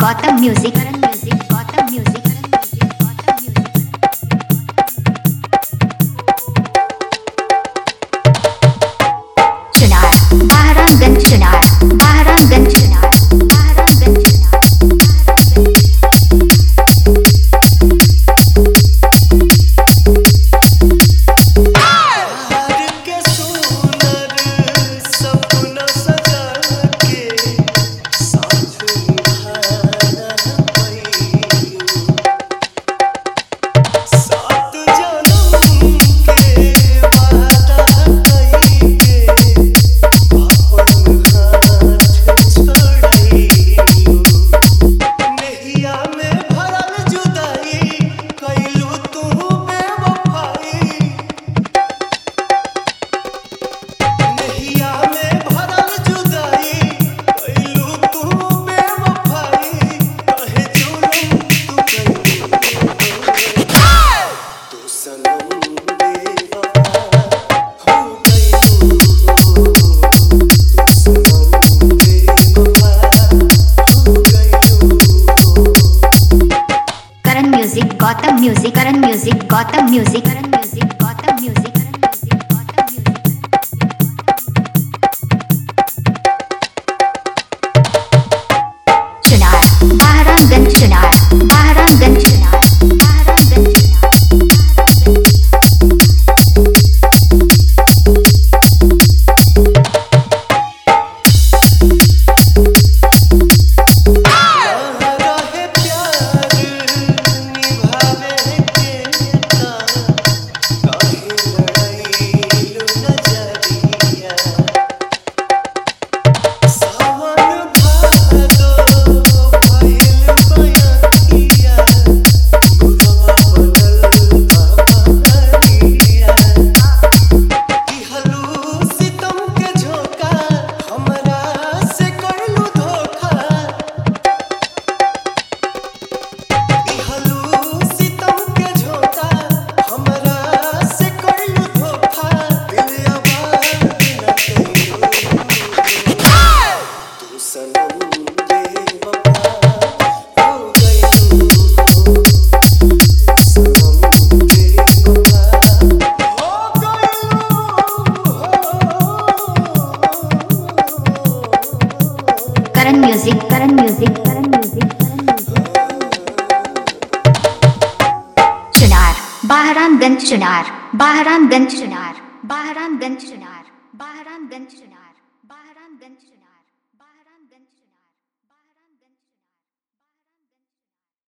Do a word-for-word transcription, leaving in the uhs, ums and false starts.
Gotham Music, Karan Music, Gotham Music, Karan Music, Gotham Music. Chunar, Bahramganj Chunar, Bahramganj Chunar, Bahramganj Chunar, Gotham Music, Karan Music, Gotham Music, Karan Music, Gotham Music, Karan Music, Gotham Music. Chunar, Bahramganj Chunar, Bahramganj Chunar, Bahramganj Chunar. Karan Music, Karan Music, Karan Music, Karan Music. Chunar, Bahramganj Chunar, Bahramganj Chunar, Bahramganj Chunar, Bahramganj Chunar.